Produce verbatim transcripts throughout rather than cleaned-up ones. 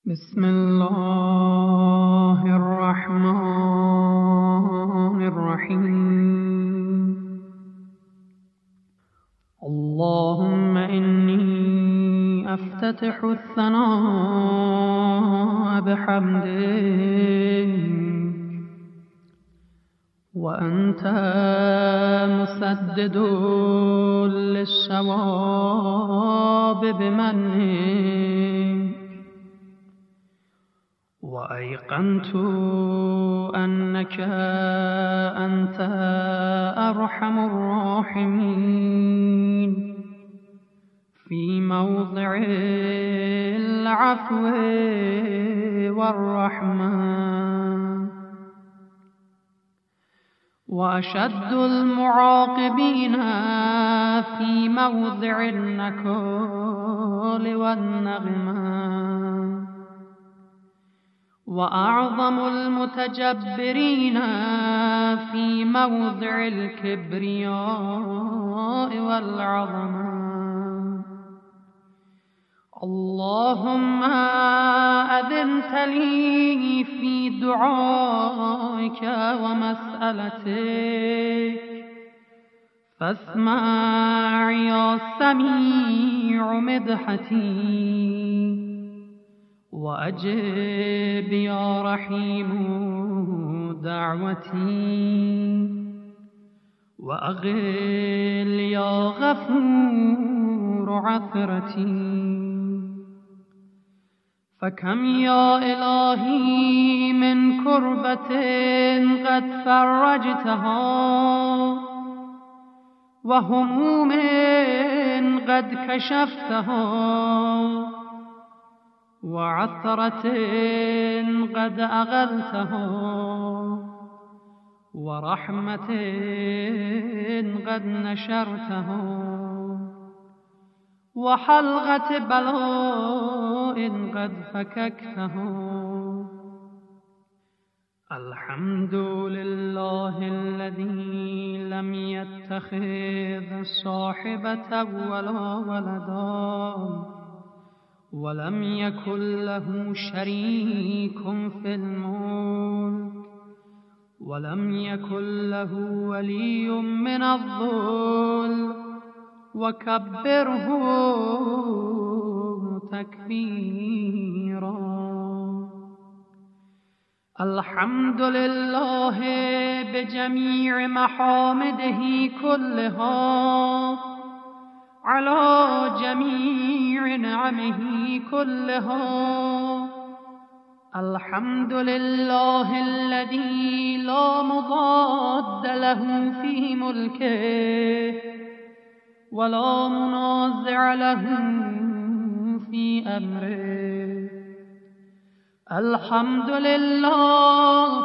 بسم الله الرحمن الرحیم. اللهم إني أفتتح الثناء بحمدك وأنت مسدد للصواب بمنك، وأيقنت أنك أنت أرحم الراحمين في موضع العفو والرحمة، وأشد المعاقبين في موضع النكال والنغمة، وأعظم المتجبرين في موضع الكبرياء والعظمة. اللهم أذنت لي في دعائك ومسألتك، فاسمع يا سميع مدحتي، وأجب يا رحيم دعوتي، وأغل يا غفور عثرتي. فكم يا إلهي من كربة قد فرجتها، وهموم قد كشفتها، وعثرة قد أغلتها، ورحمة قد نشرتها، وحلقة بلاء قد فككتها. الحمد لله الذي لم يتخذ صاحبة ولا ولدا، ولم يكن له شريك في الملك، ولم يكن له ولي من الذل، وكبره تكبيرا. الحمد لله بجميع محامده كلها، على جميع نعمه كلها. الحمد لله الذي لا مضاد له في ملكه، ولا منازع له في أمره. الحمد لله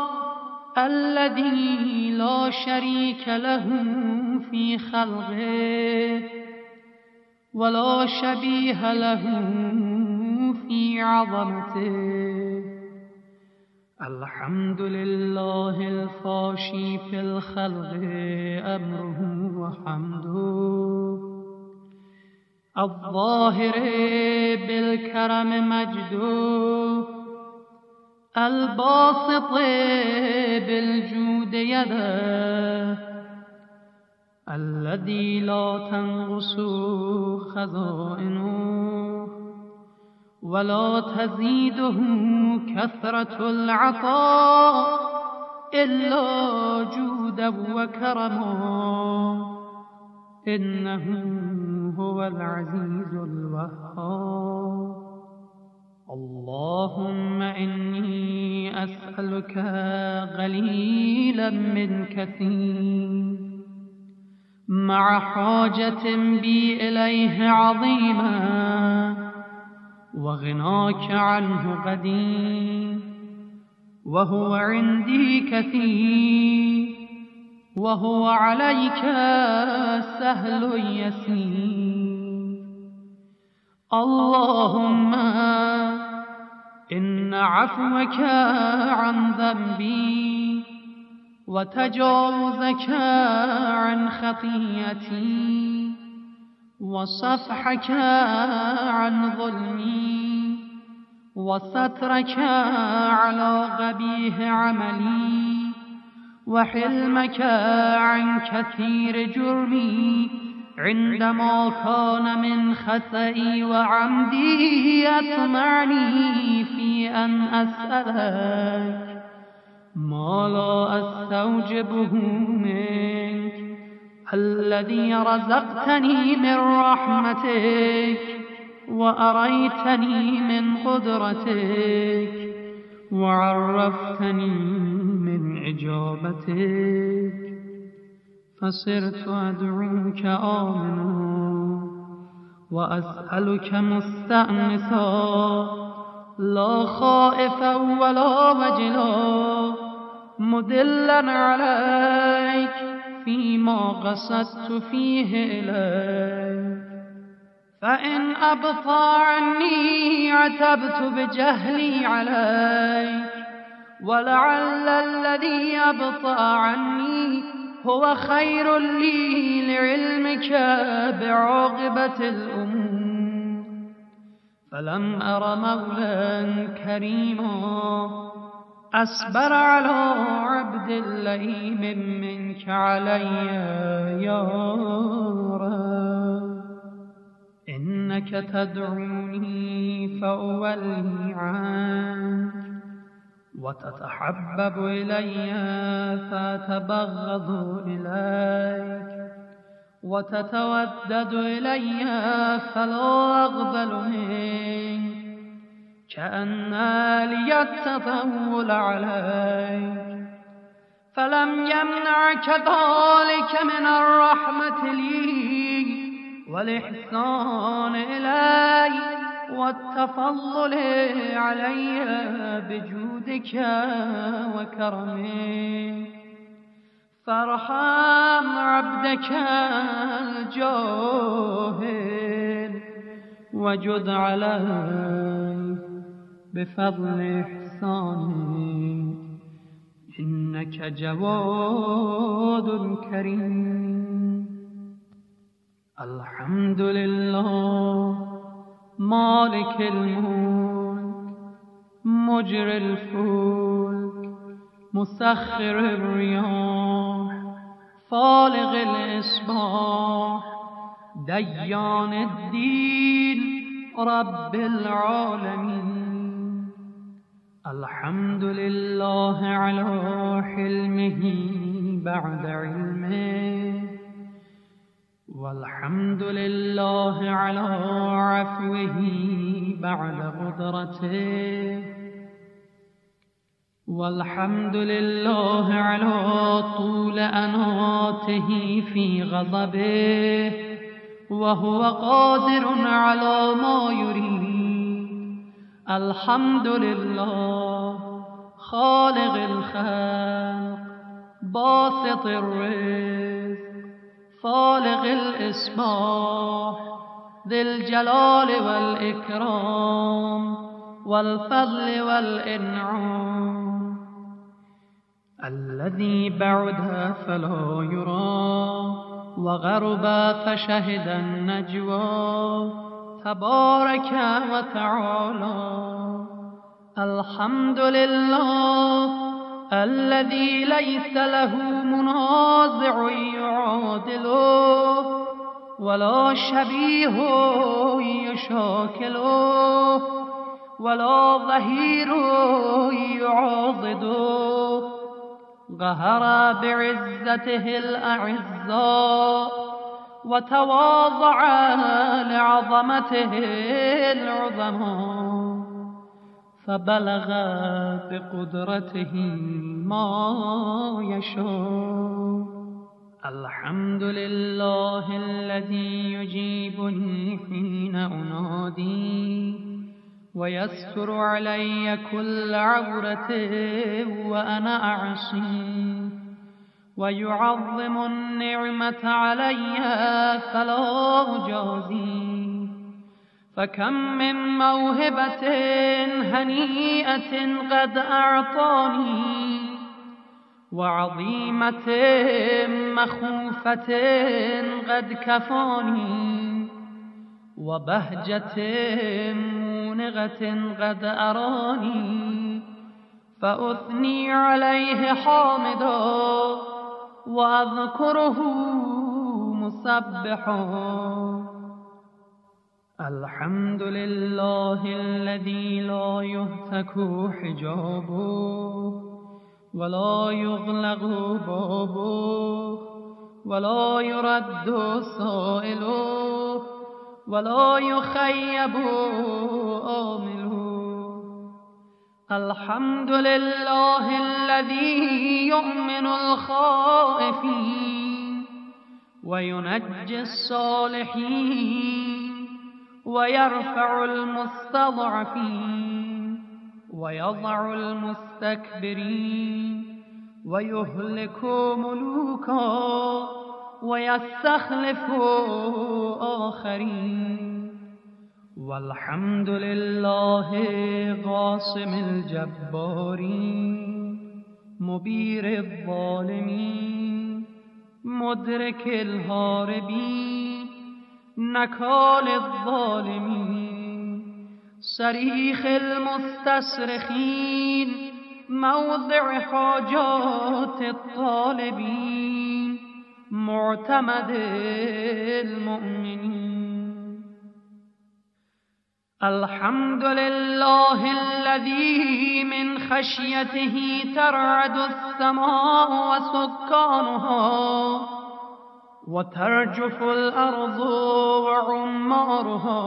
الذي لا شريك له في خلقه، ولا شبيه له في عظمته. الحمد لله الفاشي في الخلق أمره وحمده، الظاهر بالكرم مجده، الباسط بالجود يده، الذي لا تنقص خزائنه، ولا تزيده كثرة العطاء إلا جودا وكرما، إنه هو العزيز الوهاب. اللهم إني أسألك قليلا من كثير، مع حاجة بي إليه عظيمة، وغناك عنه قديم، وهو عندي كثير، وهو عليك سهل يسير. اللهم إن عفوك عن ذنبي، وتجاوزك عن خطيئتي، وصفحك عن ظلمي وسترك على قبيح عملي وحلمك عن كثير جرمي عندما كان من خطئي وعمدي يطمعني في أن أسألك ما لا أستوجبه منك الذي رزقتني من رحمتك وأريتني من قدرتك وعرفتني من إجابتك فصرت أدعوك آمنا وأسألك مستأنسا لا خائفا ولا وجلا مدلا عليك فيما قصدت فيه إليك فإن أبطى عني عتبت بجهلي عليك ولعل الذي أبطى عني هو خير لي لعلمك بعاقبة الأمور فلم أر مولا كريما أصبر على عبد اللئيم منك علي يا رب إنك تدعوني فأولي عنك وتتحبب إلي فأتبغض إليك وتتودد إلي فلا أقبل منك كأن لي التطول عليك فلم يمنعك ذلك من الرحمة لي والإحسان إلي والتفضل علي بجودك وكرمك فارحم عبدك الجاهل وجد عليه بفضل إحسانك إنك جواد كريم الحمد لله مالك الملك مجري الفلك مسخر الرياح فالق الإصباح ديان الدين رب العالمين الحمد لله على حلمه بعد علمه والحمد لله على عفوه بعد قدرته والحمد لله على طول أناته في غضبه وهو قادر على ما يريد الحمد لله خالق الخلق باسط الرزق فالق الإصباح ذي الجلال والإكرام والفضل والإنعام الذي بعد فلا يرى وغرب فشهد النجوى تبارك وتعالى الحمد لله الذي ليس له منازع يعادله ولا شبيه يشاكله ولا ظهير يعاضده قهر بعزته الأعزاء وتواضع لعظمته العظماء فبلغ بقدرته ما يشاء الحمد لله الذي يجيبني حين أنادي ويستر علي كل عورة وأنا أعصي ويعظم النعمة علي فلا أجازي فكم من موهبة هنيئة قد أعطاني وعظيمة مخوفة قد كفاني وبهجة مونغة قد أراني فأثني عليه حامدا وأذكره مسبحا الحمد لله الذي لا يهتك حجابه ولا يغلق بابه ولا يرد سائله ولا يخيب آمله الحمد لله الذي يؤمن الخائفين وينجي الصالحين ويرفع المستضعفين ويضع المستكبرين ويهلك ملوكا ويستخلف آخرين والحمد لله قاسم الجبارين مبير الظالمين مدرك الهاربين نكال الظالمين صريخ المستصرخين موضع حاجات الطالبين معتمد المؤمنين الحمد لله الذي من خشيته ترعد السماء وسكانها وترجف الأرض وعمارها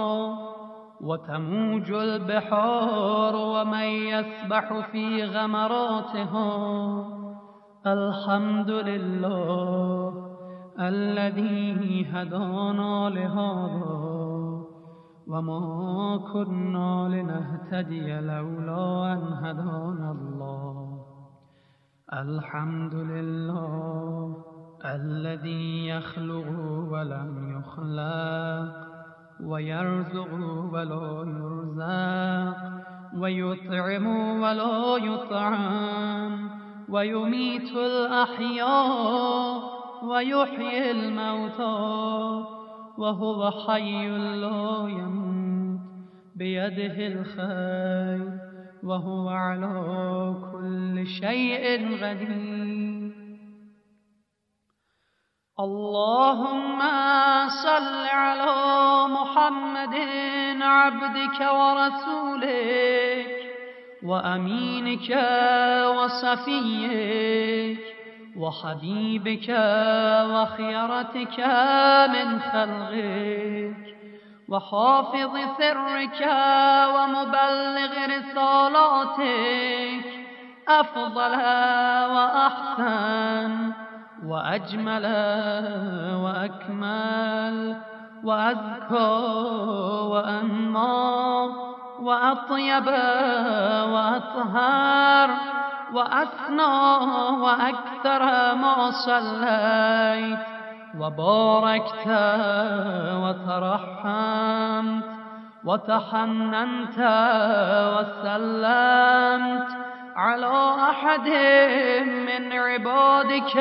وتموج البحار ومن يسبح في غمراتها الحمد لله الذي هدانا لهذا وما كنا لنهتدي لولا أن هدانا الله الحمد لله الذي يخلق ولم يخلق ويرزق ولا يرزق ويطعم ولا يطعم ويميت الأحياء ويحيي الموتى وهو حي لا يموت بيده الخير وهو على كل شيء قدير اللهم صل على محمد عبدك ورسولك وأمينك وصفيك وحبيبك وخيرتك من خلقك وحافظ سرك ومبلغ رسالاتك أفضل وأحسن وأجمل وأكمل وأزكى وأنمى وأطيب وأطهر وأثنى وأكثر ما صليت وباركت وترحمت وتحننت وسلمت على أحد من عبادك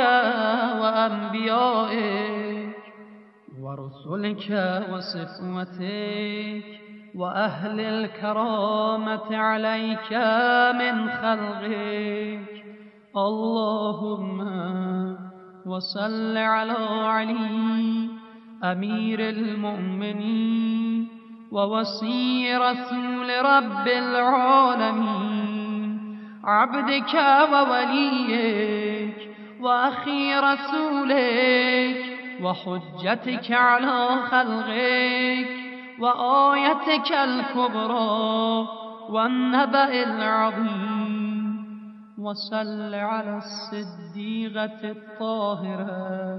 وأنبيائك ورسلك وصفوتك وأهل الكرامة عليك من خلقك اللهم وصل على علي أمير المؤمنين ووصي رسول رب العالمين عبدك ووليك وأخي رسولك وحجتك على خلقك وآيتك الكبرى والنبأ العظيم وصل على الصديقة الطاهرة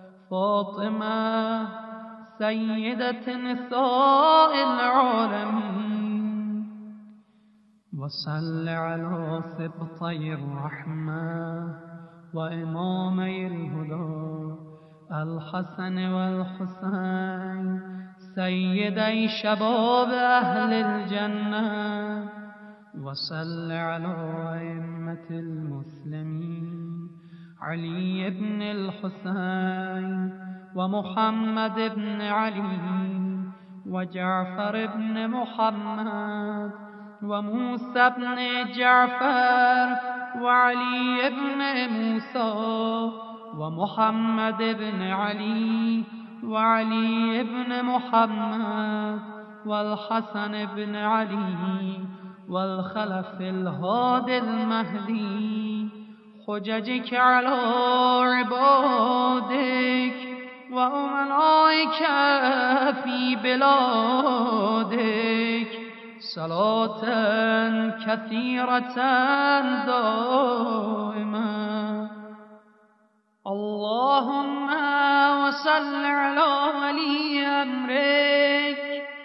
فاطمة سيدة نساء العالمين وصل على سبطي الرحمة وإمامي الهدى الحسن والحسين سيدي شباب أهل الجنة وصل على أئمة المسلمين علي بن الحسين ومحمد بن علي وجعفر بن محمد وموسى بن جعفر وعلي بن موسى ومحمد بن علي وعلي بن محمد والحسن بن علي والخلف الهادي المهدي حججك على عبادك وأمنائك في بلادك صلاة كثيرة دائمة. اللهم وصل على ولي أمرك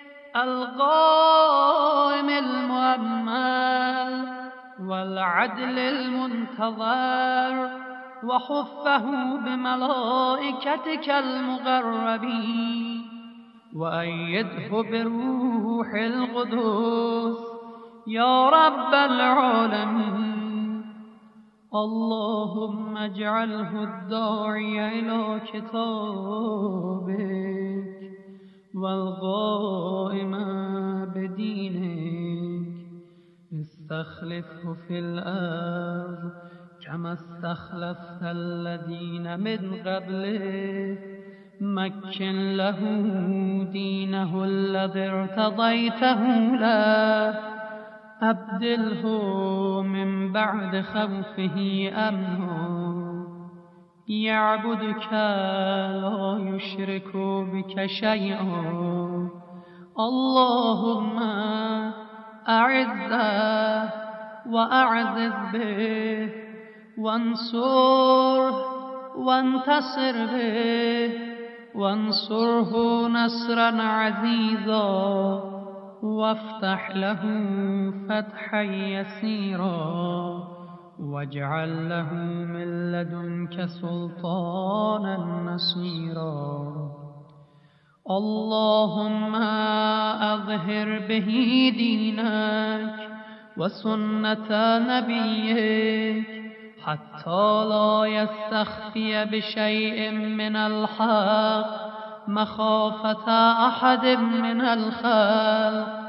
القائم المؤمل والعدل المنتظر وحفه بملائكتك المقربين وأيده بروح القدس يا رب العالمين. اللهم اجعله الداعي إلى كتابك والقائم بدينك استخلفه في الأرض كما استخلفت الذين من قبله مكن له دينه الذي ارتضيته له أبدله من بعد خوفه أمنا يعبدك لا يشرك بك شيئا. اللهم أعزه وأعزز به وانصره وانتصر به وانصره نصرا عزيزا وافتح له فتحا يسيرا واجعل له من لدنك سلطانا نصيرا. اللهم أظهر به دينك وسنة نبيك حتى لا يستخفي بشيء من الحق مخافة أحد من الخلق.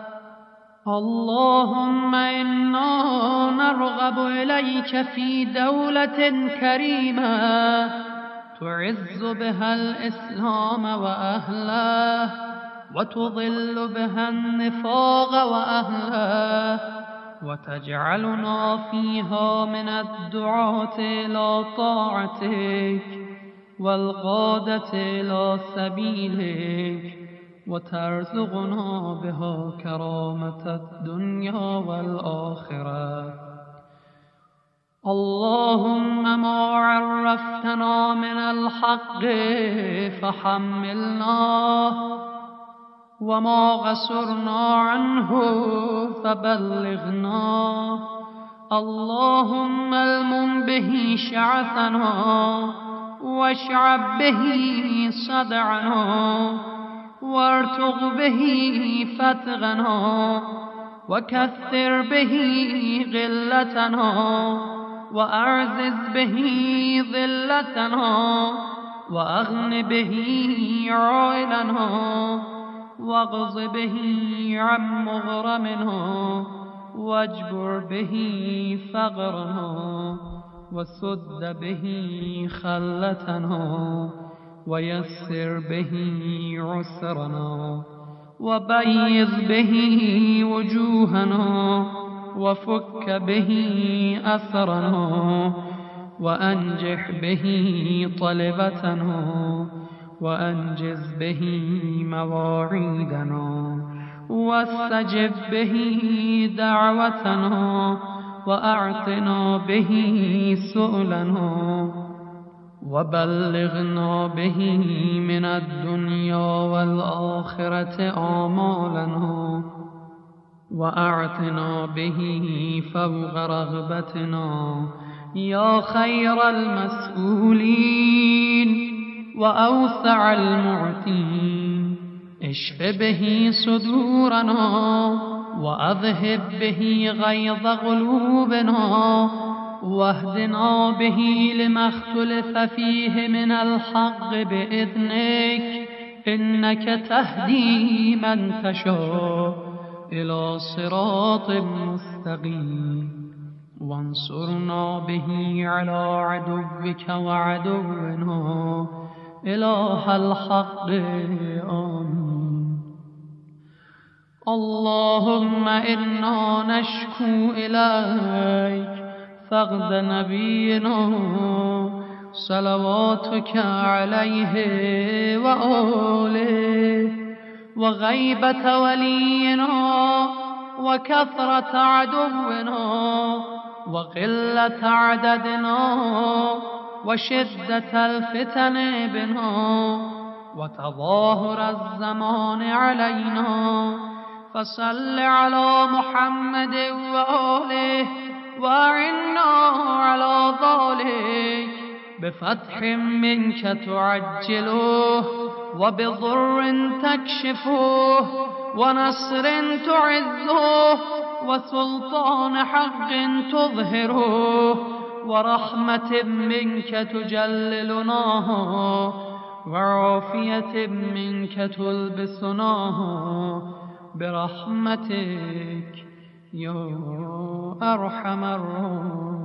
اللهم إنا نرغب إليك في دولة كريمة تعز بها الإسلام وأهله وتضل بها النفاق وأهله وتجعلنا فيها من الدعاة إلى طاعتك والقادة إلى سبيلك وترزقنا بها كرامة الدنيا والآخرة. اللهم ما عرفتنا من الحق فحملناه وما قصرنا عنه فبلغنا. اللهم المم به شعثنا واشعب به صدعنا وارتق به فتغنا وكثر به غلتنا وأعزز به ذلتنا وأغن به عائلنا واغض به عن مغرمنا واجبر به فقرنا وسد به خلتنا ويسر به عسرنا وبيض به وجوهنا وفك به أسرنا وأنجح به طلبتنا وأنجز به مواعيدنا واستجب به دعوتنا وأعطنا به سؤلنا وبلغنا به من الدنيا والآخرة آمالنا وأعطنا به فوق رغبتنا يا خير المسؤولين وأوسع المعطين. اشف به صدورنا وأذهب به غيظ قلوبنا واهدنا به لما اختلف فيه من الحق بإذنك إنك تهدي من تشاء إلى صراط مستقيم وانصرنا به على عدوك وعدونا إله الحق آمين. اللهم إنا نشكو إليك فقد نبينا صلواتك عليه وآله وغيبة ولينا وكثرة عدونا وقلة عددنا وشدة الفتن بنا وتظاهر الزمان علينا فصل على محمد وآله وأعنا على ذلك بفتح منك تعجله وبضر تكشفه ونصر تعزه وسلطان حق تظهره ورحمة منك تجللناها وعافية منك تلبسناها برحمتك يا أرحم الراحمين.